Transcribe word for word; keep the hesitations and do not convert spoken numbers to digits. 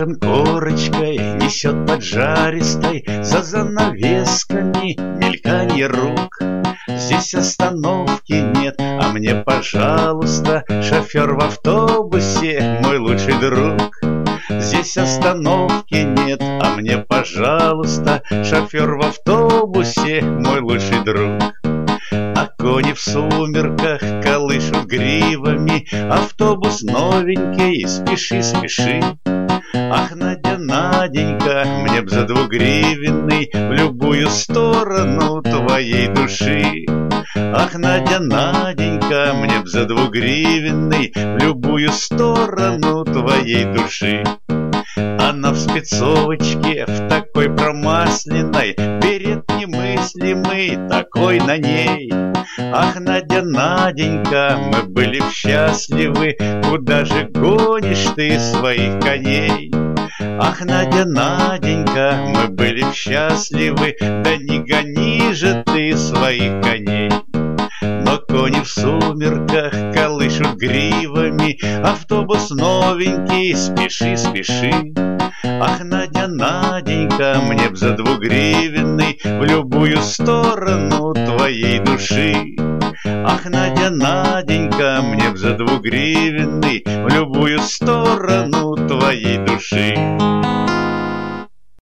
окон корочкой несет поджаристой, за занавесками мельканье рук. Здесь остановки нет, а мне, пожалуйста, шофер в автобусе, мой лучший друг. Здесь остановки нет, а мне, пожалуйста, шофер в автобусе, мой лучший друг. А кони в сумерках колышут гривами, автобус новенький, спеши, спеши. Ах, Надя, Наденька, мне б за двугривенный в любую сторону твоей души. Ах, Надя, Наденька, мне б за двугривенный в любую сторону твоей души. Она в спецовочке, в такой промасленной, берет немыслимый такой на ней. Ах, Надя, Наденька, мы были б счастливы, куда же гонишь ты своих коней? Ах, Надя, Наденька, мы были б счастливы, да не гони же ты своих коней. Но кони в сумерках колышут гривами, автобус новенький, спеши, спеши. Ах, Надя, Наденька, мне б за двугривенный в любую сторону твоей души. Ах, Надя, Наденька, мне б за двугривенный в любую сторону твоей души.